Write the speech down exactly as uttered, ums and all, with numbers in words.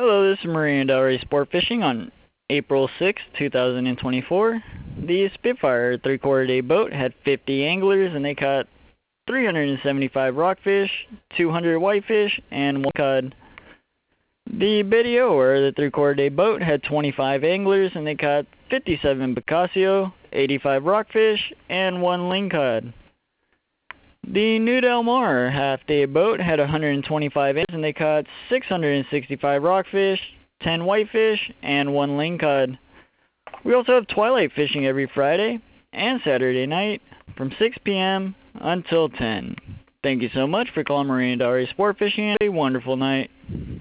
Hello, this is Marie and Delray Sport Fishing on April sixth, two thousand twenty-four. The Spitfire three-quarter day boat had fifty anglers and they caught three hundred seventy-five rockfish, two hundred whitefish, and one cod. The Video, or the three-quarter day boat, had twenty-five anglers and they caught fifty-seven Bacasio, eighty-five rockfish, and one lingcod. The New Del Mar half-day boat had one hundred twenty-five anglers and they caught six hundred sixty-five rockfish, ten whitefish, and one lingcod. We also have twilight fishing every Friday and Saturday night from six p m until ten. Thank you so much for calling Marie and Delray Sport Fishing and have a wonderful night.